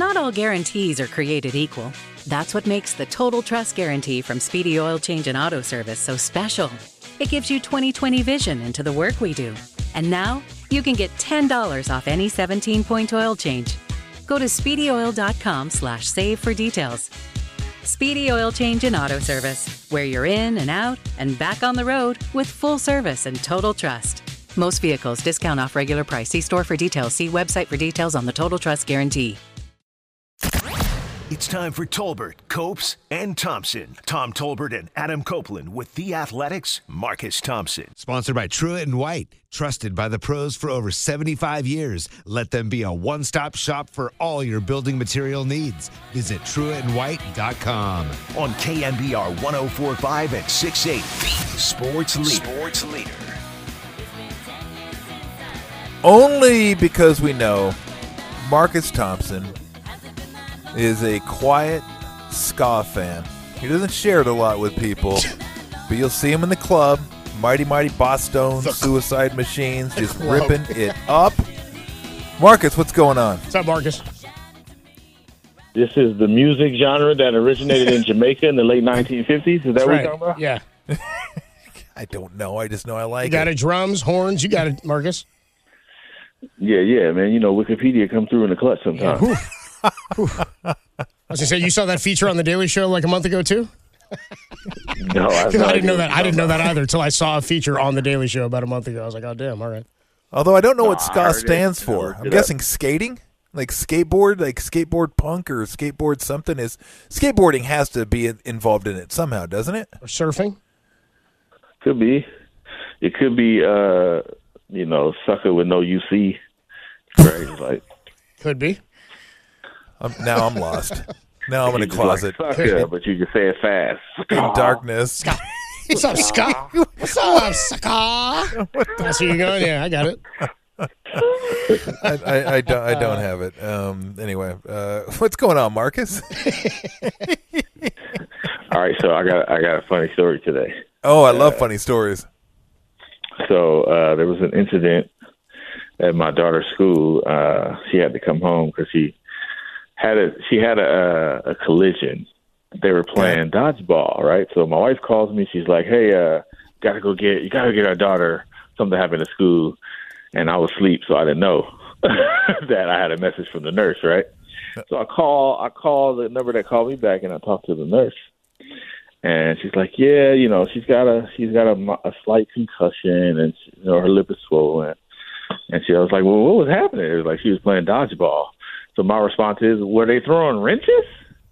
not all guarantees are created equal. That's what makes the Total Trust Guarantee from Speedy Oil Change and Auto Service so special. It gives you 20/20 vision into the work we do. And now, you can get $10 off any 17-point oil change. Go to SpeedyOil.com/save for details. Speedy Oil Change and Auto Service, where you're in and out and back on the road with full service and total trust. Most vehicles, discount off regular price. See store for details. See website for details on the Total Trust Guarantee. It's time for Tolbert, Copes, and Thompson. Tom Tolbert and Adam Copeland with The Athletic's Marcus Thompson. Sponsored by Truett & White. Trusted by the pros for over 75 years. Let them be a one-stop shop for all your building material needs. Visit TruettandWhite.com. On KNBR 104.5 at 6/8. The Sports Leader. Only because we know Marcus Thompson is a quiet ska fan. He doesn't share it a lot with people, but you'll see him in the club, Mighty Boss Stones, Suicide Machines, just ripping it up. Marcus, what's going on? What's up, Marcus? This is the music genre that originated in Jamaica in the late 1950s. Is that what you're talking about? Yeah. I don't know. I just know I like You got it. it, drums, horns. You got it, Marcus. Yeah, man. You know, Wikipedia come through in the clutch sometimes. I was going to say, you saw that feature on The Daily Show like a month ago, too? No, I didn't know that. I didn't know that either until I saw a feature on The Daily Show about a month ago. I was like, oh, damn, all right. Although I don't know what I ska heard stands it. for. Look I'm it guessing skating? Like skateboard punk or skateboard something. Skateboarding has to be involved in it somehow, doesn't it? Or surfing? Could be. It could be, sucker with no UC. Right? Like, Could be. Now I'm lost. Now I'm in a closet. Like sucker, but you can say it fast. In darkness. What's up, Scott? What's up, Scott? That's where you're going? Yeah, I got it. I don't have it. Anyway, what's going on, Marcus? All right, so I got a funny story today. Oh, I love funny stories. So there was an incident at my daughter's school. She had to come home because she had a collision. They were playing dodgeball, right? So my wife calls me. She's like, "Hey, you gotta get our daughter. Something happened at school." And I was asleep, so I didn't know that I had a message from the nurse, right? So I call the number that called me back, and I talked to the nurse. And she's like, "Yeah, she's got a slight concussion, and her lip is swollen." And I was like, "Well, what was happening?" It was like she was playing dodgeball. So my response is, "Were they throwing wrenches?"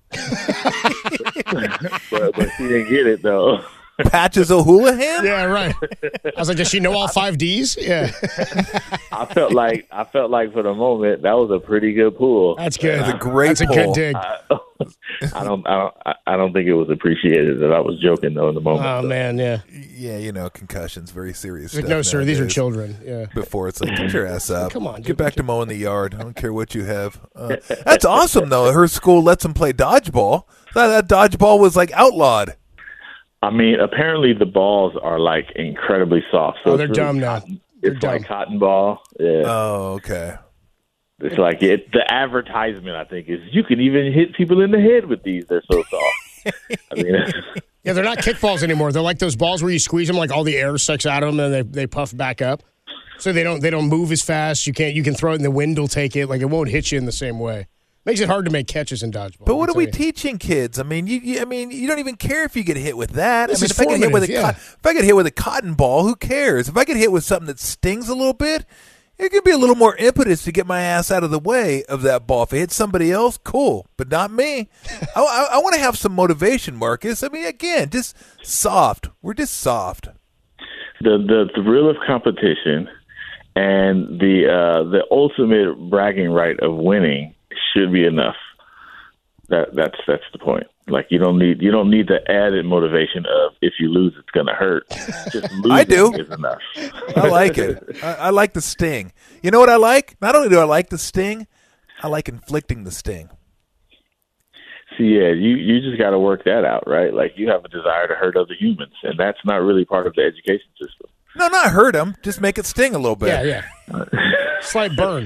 but she didn't get it though. Patches O'Houlihan? Yeah, right. I was like, does she know all 5 Ds? Yeah. I felt like for the moment that was a pretty good pull. That's good. That's a great That's pull. a good dig. I don't think it was appreciated. That I was joking though in the moment. Oh man, yeah. Yeah, concussions, very serious Like, stuff. no, sir, these are nowadays. children. Yeah. Before it's like, get your ass up. Come on, Get back to mowing the yard. I don't care what you have. That's awesome, though. Her school lets them play dodgeball. That dodgeball was like outlawed. I mean, apparently the balls are like incredibly soft. So They're it's really dumb now. cotton. They're It's like dumb. cotton ball. Yeah. Oh, okay. It's like the advertisement, I think, is you can even hit people in the head with these. They're so soft. I mean, Yeah, they're not kickballs anymore. They're like those balls where you squeeze them, like all the air sucks out of them, and they puff back up. So they don't move as fast. You can throw it, and the wind will take it. Like it won't hit you in the same way. Makes it hard to make catches in dodgeball. But what are I'll we tell you. teaching kids? I mean, you don't even care if you get hit with that. This I mean, is if I get hit with formative, if I get hit with a cotton ball, who cares? If I get hit with something that stings a little bit, it could be a little more impetus to get my ass out of the way of that ball. If it hits somebody else, cool, but not me. I want to have some motivation, Marcus. I mean, again, just soft. We're just soft. the thrill of competition and the ultimate bragging right of winning should be enough. That's the point. Like you don't need the added motivation of if you lose it's gonna hurt. Just losing I do. is enough. I like it. I like the sting. You know what I like? Not only do I like the sting, I like inflicting the sting. See, yeah, you just got to work that out, right? Like you have a desire to hurt other humans, and that's not really part of the education system. No, not hurt him. Just make it sting a little bit. Yeah. Slight burn.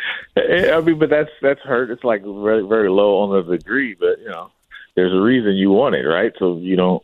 I mean, but that's hurt. It's like very, very low on the degree, but there's a reason you want it, right? So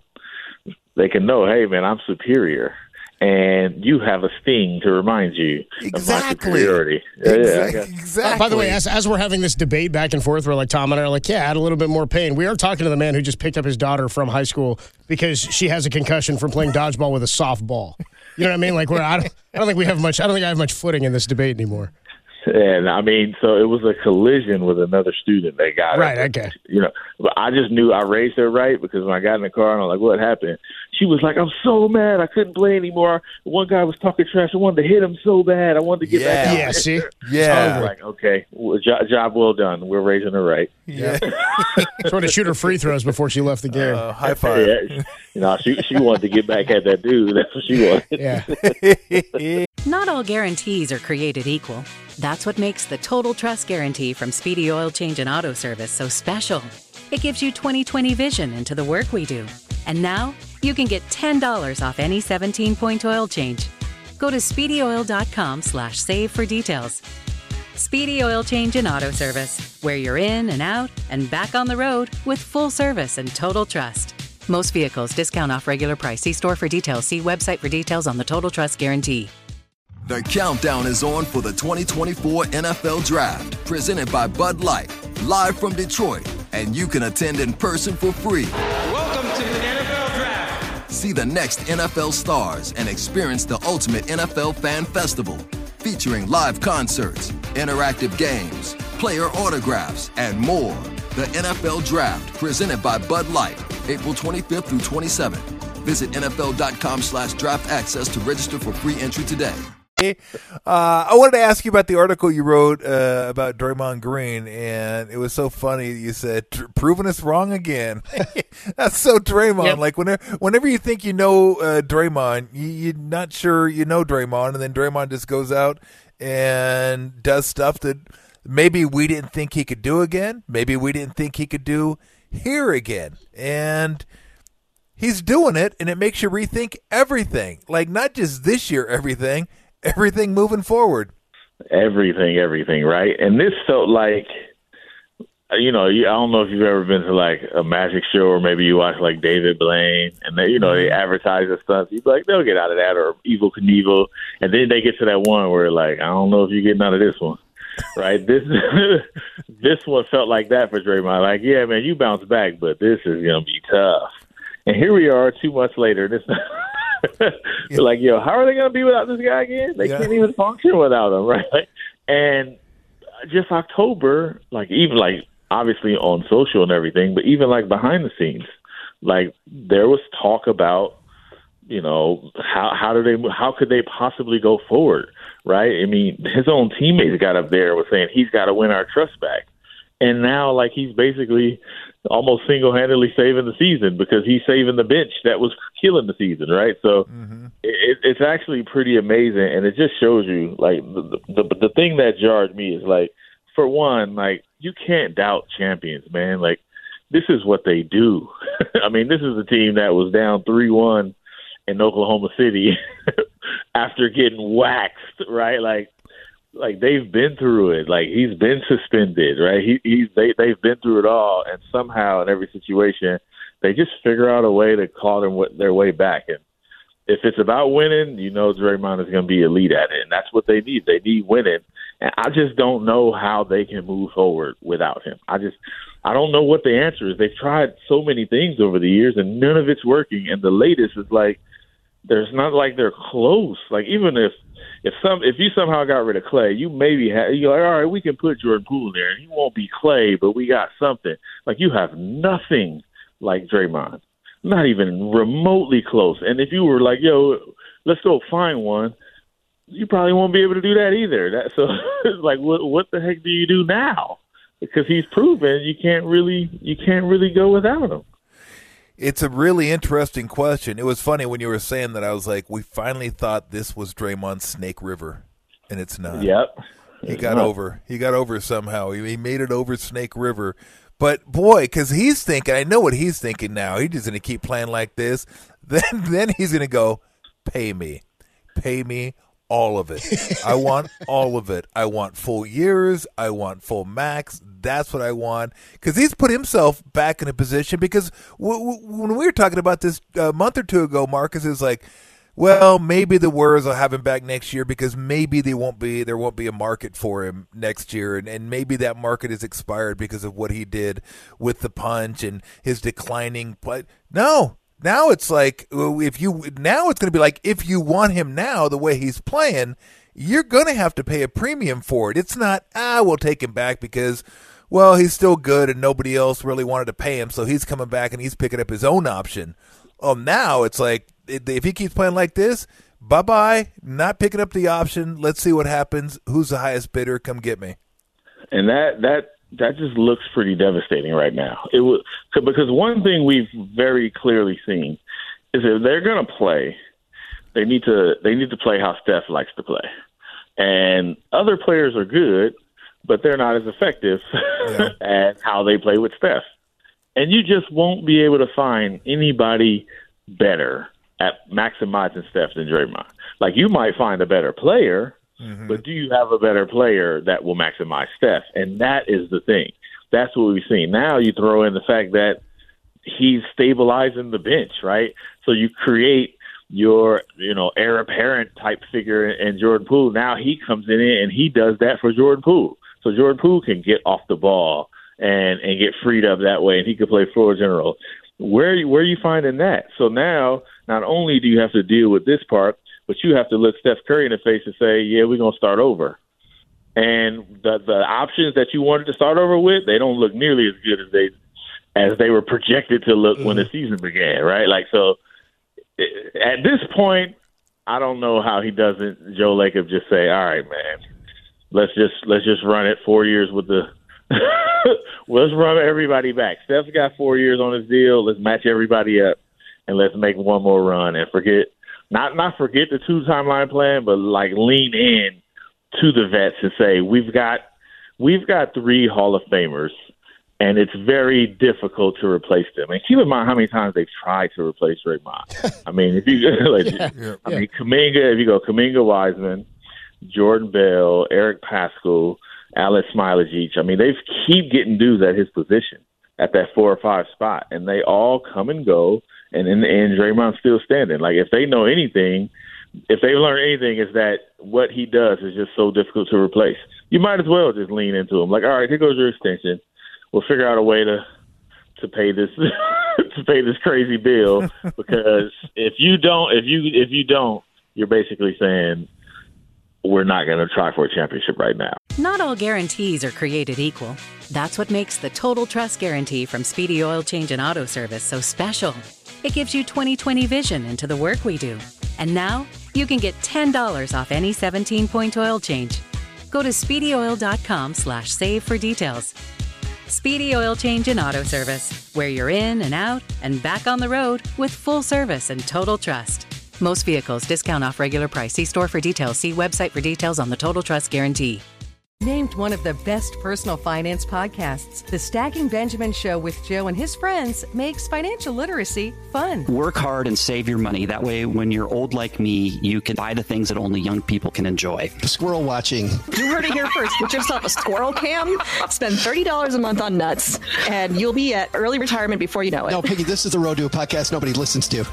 they can know, hey, man, I'm superior, and you have a sting to remind you of my superiority. Exactly. By the way, as we're having this debate back and forth, where like Tom and I are like, add a little bit more pain. We are talking to the man who just picked up his daughter from high school because she has a concussion from playing dodgeball with a softball. You know what I mean? Like, I don't think I have much footing in this debate anymore. And I mean, so it was a collision with another student that got right. her. Okay. But I just knew I raised her right because when I got in the car and I'm like, what happened? She was like, I'm so mad. I couldn't play anymore. One guy was talking trash. I wanted to hit him so bad. I wanted to get back out. Yeah, see? Yeah. I was like, okay, job well done. We're raising her right. Yeah. Trying to shoot her free throws before she left the game. High five. Yeah. She wanted to get back at that dude. That's what she wanted. Yeah. Not all guarantees are created equal. That's what makes the Total Trust Guarantee from Speedy Oil Change and Auto Service so special. It gives you 20/20 vision into the work we do. And now you can get $10 off any 17-point oil change. Go to SpeedyOil.com/save for details. Speedy Oil Change and Auto Service, where you're in and out and back on the road with full service and total trust. Most vehicles, discount off regular price. See store for details. See website for details on the Total Trust Guarantee. The countdown is on for the 2024 NFL Draft, presented by Bud Light, live from Detroit, and you can attend in person for free. Welcome to the NFL Draft. See the next NFL stars and experience the ultimate NFL Fan Festival, featuring live concerts, interactive games, player autographs, and more. The NFL Draft, presented by Bud Light, April 25th through 27th. Visit NFL.com/draft access to register for free entry today. I wanted to ask you about the article you wrote about Draymond Green, and it was so funny. You said, proving us wrong again. That's so Draymond. Yep. Like, whenever you think you know Draymond, you're not sure you know Draymond, and then Draymond just goes out and does stuff that maybe we didn't think he could do again. Maybe we didn't think he could do here again. And he's doing it, and it makes you rethink everything. Like, not just this year, everything moving forward. Everything, right? And this felt like, I don't know if you've ever been to like a magic show or maybe you watch like David Blaine and they advertise the stuff. You'd be like, they'll get out of that, or Evel Knievel. And then they get to that one where like, I don't know if you're getting out of this one. Right? This one felt like that for Draymond. Like, yeah, man, you bounce back, but this is going to be tough. And here we are 2 months later. This You're like, how are they going to be without this guy again? They can't even function without him, right? And just October, like even like obviously on social and everything, but even like behind the scenes, like there was talk about, how could they possibly go forward, right? I mean, his own teammates got up there and was saying he's got to win our trust back. And now, like, he's basically almost single-handedly saving the season because he's saving the bench that was killing the season, right? So it's actually pretty amazing, and it just shows you, like, the thing that jarred me is, like, for one, like, you can't doubt champions, man. Like, this is what they do. I mean, this is a team that was down 3-1 in Oklahoma City after getting waxed, right? Like they've been through it. Like he's been suspended, right? They've been through it all, and somehow in every situation, they just figure out a way to call their way back. And if it's about winning, Draymond is going to be elite at it, and that's what they need. They need winning, and I just don't know how they can move forward without him. I don't know what the answer is. They've tried so many things over the years, and none of it's working. And the latest is like there's not like they're close. Like even if you somehow got rid of Clay, you're like, all right, we can put Jordan Poole in there. He won't be Clay, but we got something. Like you have nothing like Draymond, not even remotely close. And if you were like, let's go find one, you probably won't be able to do that either. So it's like, what the heck do you do now? Because he's proven you can't really go without him. It's a really interesting question. It was funny when you were saying that. I was like, we finally thought this was Draymond's Snake River, and it's not. Yep. He got over somehow. He made it over Snake River. But, boy, because he's thinking, I know what he's thinking now. He's just going to keep playing like this. Then he's going to go, pay me. pay me all of it. I want all of it. I want full years. I want full max. That's what I want. Because he's put himself back in a position. Because when we were talking about this a month or two ago, Marcus is like, well, maybe the Warriors will have him back next year because maybe there won't be a market for him next year, and maybe that market is expired because of what he did with the punch and his declining play. No, now it's like it's going to be like if you want him now the way he's playing, you're going to have to pay a premium for it. It's not we'll take him back because well he's still good and nobody else really wanted to pay him, so he's coming back and he's picking up his own option. Now it's like, if he keeps playing like this, bye-bye, not picking up the option. Let's see what happens. Who's the highest bidder? Come get me. And that just looks pretty devastating right now. Because one thing we've very clearly seen is if they're going to play, they need to play how Steph likes to play. And other players are good, but they're not as effective as how they play with Steph. And you just won't be able to find anybody better at maximizing Steph than Draymond. Like, you might find a better player, but do you have a better player that will maximize Steph? And that is the thing. That's what we've seen. Now you throw in the fact that he's stabilizing the bench, right? So you create your, heir apparent type figure in Jordan Poole. Now he comes in and he does that for Jordan Poole. So Jordan Poole can get off the ball and get freed up that way, and he could play floor general. Where are you finding that? So now, not only do you have to deal with this part, but you have to look Steph Curry in the face and say, yeah, we're going to start over. And the options that you wanted to start over with, they don't look nearly as good as they were projected to look when the season began, right? Like, so at this point, I don't know how he doesn't, Joe Lacob, just say, all right, man, let's just run it 4 years with the let's run everybody back. Steph's got 4 years on his deal. Let's match everybody up and let's make one more run and not forget the 2 timeline plan, but like lean in to the vets and say we've got 3 Hall of Famers, and it's very difficult to replace them. And keep in mind how many times they've tried to replace Draymond. I mean, if you Kuminga, if you go Kuminga, Wiseman, Jordan Bell, Eric Paschall, Alex Smailagic. I mean, they keep getting dudes at his position at that 4 or 5 spot, and they all come and go, and in the end, Draymond's still standing. Like, if they learn anything, is that what he does is just so difficult to replace. You might as well just lean into him. Like, all right, here goes your extension. We'll figure out a way to pay this to pay this crazy bill, because if you don't, you're basically saying we're not going to try for a championship right now. Not all guarantees are created equal. That's what makes the Total Trust Guarantee from Speedy Oil Change and Auto Service so special. It gives you 20/20 vision into the work we do. And now you can get $10 off any 17-point oil change. Go to SpeedyOil.com/save for details. Speedy Oil Change and Auto Service, where you're in and out and back on the road with full service and total trust. Most vehicles, discount off regular price. See store for details. See website for details on the Total Trust Guarantee. Named one of the best personal finance podcasts, The Stacking Benjamin Show with Joe and his friends makes financial literacy fun. Work hard and save your money. That way, when you're old like me, you can buy the things that only young people can enjoy. Squirrel watching. You heard it here first. Get yourself a squirrel cam. Spend $30 a month on nuts, and you'll be at early retirement before you know it. No, Piggy, this is the road to a podcast nobody listens to.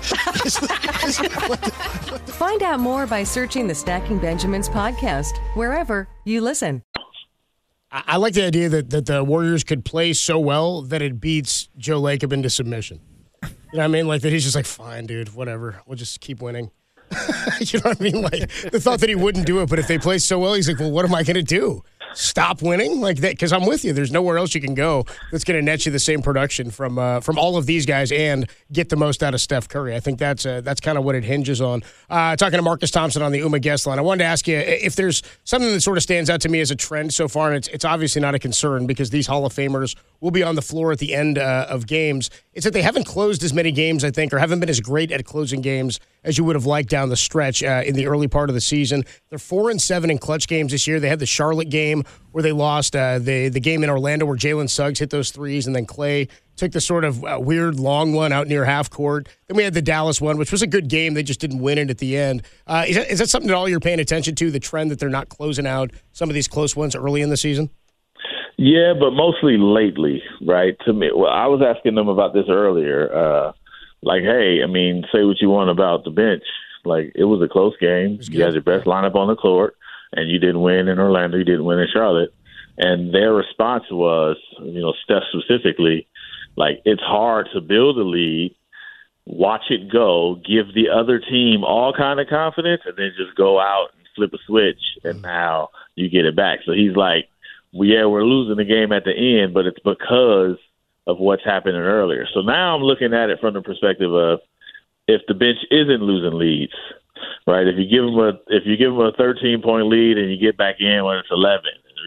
Find out more by searching the Stacking Benjamins podcast wherever you listen. I like the idea that the Warriors could play so well that it beats Joe Lacob into submission. You know what I mean? Like, that he's just like, fine, dude, whatever. We'll just keep winning. You know what I mean? Like, the thought that he wouldn't do it, but if they play so well, he's like, well, what am I going to do? Stop winning? Like that? Because I'm with you. There's nowhere else you can go that's going to net you the same production from all of these guys and get the most out of Steph Curry. I think that's kind of what it hinges on. Talking to Marcus Thompson on the UMA guest line, I wanted to ask you if there's something that sort of stands out to me as a trend so far, and it's obviously not a concern because these Hall of Famers will be on the floor at the end of games. It's that they haven't closed as many games, I think, or haven't been as great at closing games as you would have liked down the stretch in the early part of the season. They're 4-7 in clutch games this year. They had the Charlotte game where they lost, the game in Orlando where Jalen Suggs hit those threes, and then Clay took the sort of weird long one out near half court. Then we had the Dallas one, which was a good game. They just didn't win it at the end. Is that something at all you're paying attention to, the trend that they're not closing out some of these close ones early in the season? Yeah, but mostly lately, right? To me, well, I was asking them about this earlier. Like, hey, I mean, say what you want about the bench. Like, it was a close game. You had your best lineup on the court, and you didn't win in Orlando. You didn't win in Charlotte. And their response was, Steph specifically, like, it's hard to build a lead, watch it go, give the other team all kind of confidence, and then just go out and flip a switch, and now you get it back. So he's like, we're losing the game at the end, but it's because of what's happening earlier. So now I'm looking at it from the perspective of if the bench isn't losing leads, right? If you give them a 13-point lead and you get back in when it's 11,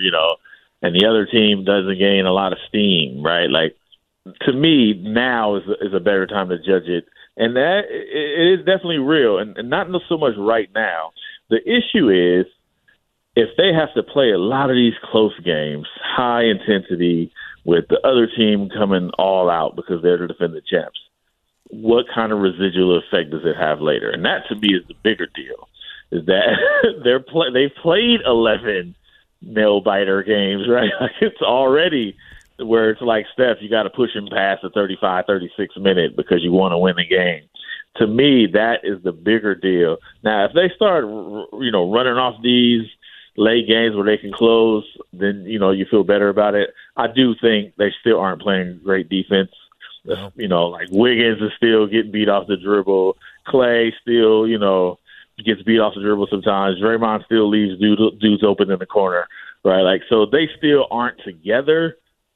and the other team doesn't gain a lot of steam, right? Like, to me, now is a better time to judge it, and that it is definitely real, and not so much right now. The issue is if they have to play a lot of these close games, high intensity, with the other team coming all out because they're the defending champs, what kind of residual effect does it have later? And that, to me, is the bigger deal, is that they've played 11 nail-biter games, right? Like, it's already where it's like, Steph, you got to push him past the 35, 36 minute because you want to win the game. To me, that is the bigger deal. Now, if they start, running off these late games where they can close, then, you feel better about it. I do think they still aren't playing great defense. No. Like Wiggins is still getting beat off the dribble. Clay still, gets beat off the dribble sometimes. Draymond still leaves dudes open in the corner, right? Like, so they still aren't together,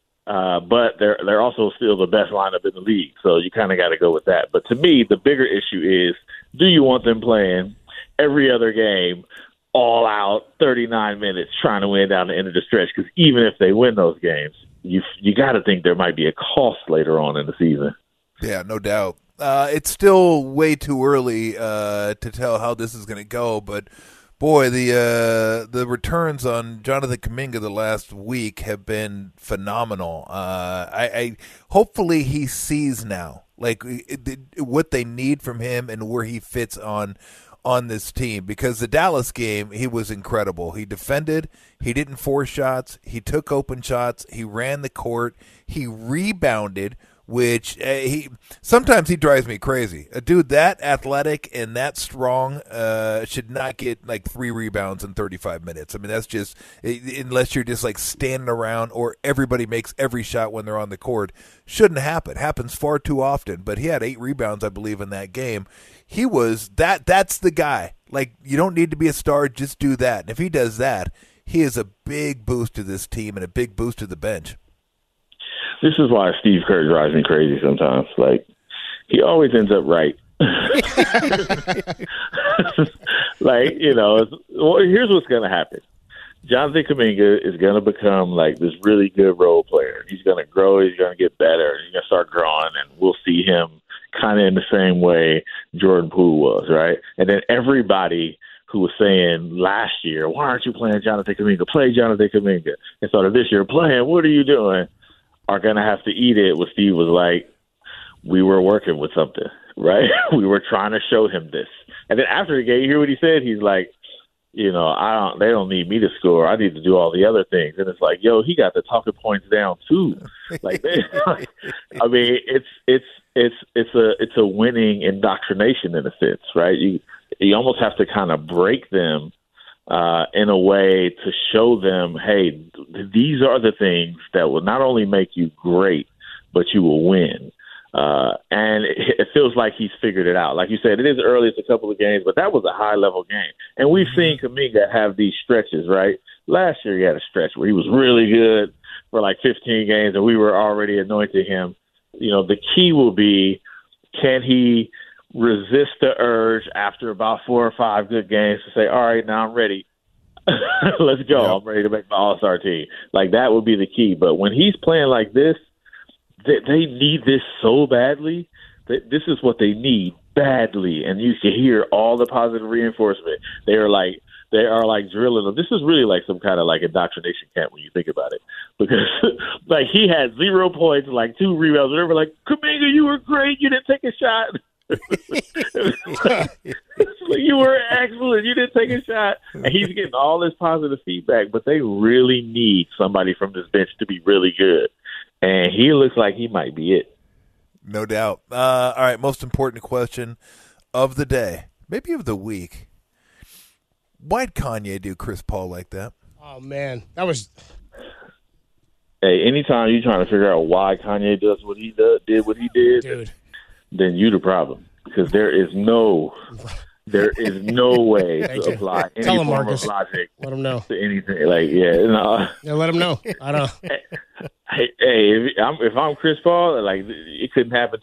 but they're also still the best lineup in the league. So you kind of got to go with that. But to me, the bigger issue is, do you want them playing every other game all out 39 minutes trying to win down the end of the stretch? Because even if they win those games, you got to think there might be a cost later on in the season. Yeah, no doubt. It's still way too early to tell how this is going to go, but boy, the returns on Jonathan Kuminga the last week have been phenomenal. I hopefully he sees now like what they need from him and where he fits on this team, because the Dallas game, he was incredible. He defended, he didn't force shots, he took open shots, he ran the court, he rebounded, which sometimes he drives me crazy. A dude that athletic and that strong should not get like 3 rebounds in 35 minutes. I mean, that's just, unless you're just like standing around or everybody makes every shot when they're on the court, shouldn't happen. Happens far too often, but he had 8 rebounds, I believe, in that game. He was that's the guy. Like, you don't need to be a star, just do that. And if he does that, he is a big boost to this team and a big boost to the bench. This is why Steve Kerr drives me crazy sometimes. Like, he always ends up right. Like, here's what's going to happen. Jonathan Kuminga is going to become like this really good role player. He's going to grow. He's going to get better. He's going to start growing, and we'll see him kind of in the same way Jordan Poole was, right? And then everybody who was saying last year, why aren't you playing Jonathan Kuminga? Play Jonathan Kuminga. And started this year playing, what are you doing? Are going to have to eat it. What Steve was like, we were working with something, right? We were trying to show him this. And then after the game, you hear what he said? He's like, they don't need me to score. I need to do all the other things. And it's like, yo, he got the talking points down too. Like, I mean, it's a winning indoctrination in a sense, right? You almost have to kind of break them in a way to show them, hey, these are the things that will not only make you great, but you will win. And it feels like he's figured it out. Like you said, it is early, it's a couple of games, but that was a high-level game. And we've seen Kuminga have these stretches, right? Last year he had a stretch where he was really good for like 15 games, and we were already anointing him. The key will be, can he resist the urge after about 4 or 5 good games to say, all right, now I'm ready. Let's go. Yep. I'm ready to make my all-star team. Like, that would be the key. But when he's playing like this, they need this so badly. This is what they need badly, and you can hear all the positive reinforcement. They are like drilling them. This is really like some kind of like indoctrination camp when you think about it, because like he had 0 points, like 2 rebounds, whatever. Like, Kuminga, you were great. You didn't take a shot. Like, you were excellent. You didn't take a shot. And he's getting all this positive feedback, but they really need somebody from this bench to be really good. And he looks like he might be it. No doubt. All right, most important question of the day, maybe of the week. Why'd Kanye do Chris Paul like that? Oh, man. That was... Hey, anytime you're trying to figure out why Kanye did what he did, dude, then you the problem, because there is no way to apply any Tell him, form Marcus. of logic Let him know. to anything. Like, yeah, let him know. I don't. Hey, if I'm Chris Paul, like, it couldn't happen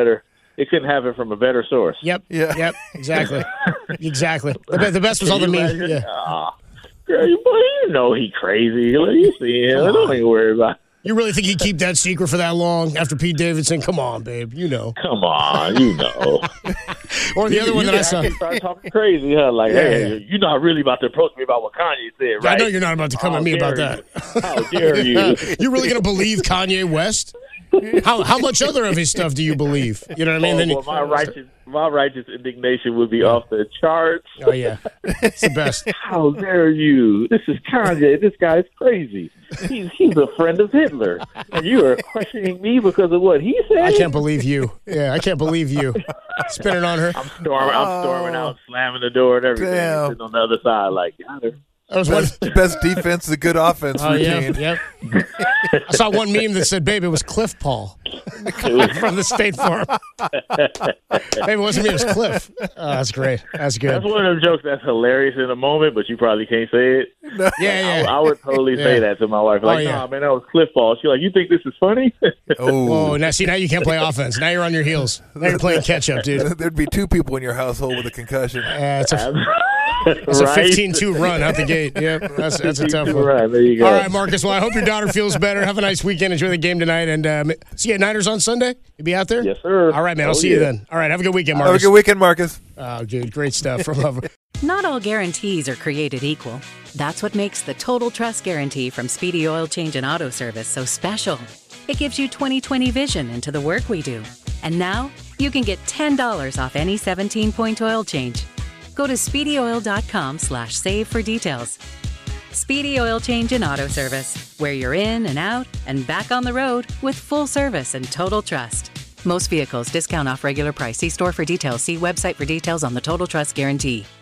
from a better source. Yep. Exactly. Exactly. The best was all the memes. Yeah. Girl, you know he crazy. Like, you see him. Don't even worry about it. You really think he'd keep that secret for that long after Pete Davidson? Come on, babe. You know. Come on, you know. Or the other one that I saw. Start talking crazy, huh? Like, hey, you're not really about to approach me about what Kanye said, right? I know you're not about to come at me about that. How dare you? You're really going to believe Kanye West? How much other of his stuff do you believe? You know what I mean? My righteous indignation would be off the charts. Oh, yeah. It's the best. How dare you? This is Kanye. This guy's crazy. He's a friend of Hitler. And you are questioning me because of what he said? I can't believe you. Yeah, I can't believe you. Spinning on her. I'm storming out, slamming the door and everything. Damn. Sitting on the other side like, got her. That was best defense is a good offense routine. Yep. I saw one meme that said, babe, it was Cliff Paul from the State Farm. Maybe it wasn't me, it was Cliff. Oh, that's great. That's good. That's one of them jokes that's hilarious in a moment, but you probably can't say it. Yeah. I would totally say that to my wife. Like, nah, man, that was Cliff Paul. She's like, you think this is funny? Oh, now you can't play offense. Now you're on your heels. Now you're playing catch-up, dude. There'd be 2 people in your household with a concussion. It's a 15-2 run out the gate. Yep, that's a tough one. Right, there you go. All right, Marcus. Well, I hope your daughter feels better. Have a nice weekend. Enjoy the game tonight. And see you at Niners on Sunday. You be out there? Yes, sir. All right, man. I'll see you then. All right, have a good weekend, Marcus. Have a good weekend, Marcus. Oh, dude, great stuff from Not all guarantees are created equal. That's what makes the Total Trust Guarantee from Speedy Oil Change and Auto Service so special. It gives you 20/20 vision into the work we do. And now you can get $10 off any 17-point oil change. Go to SpeedyOil.com/save for details. Speedy Oil Change and Auto Service, where you're in and out and back on the road with full service and total trust. Most vehicles discount off regular price. See store for details. See website for details on the Total Trust Guarantee.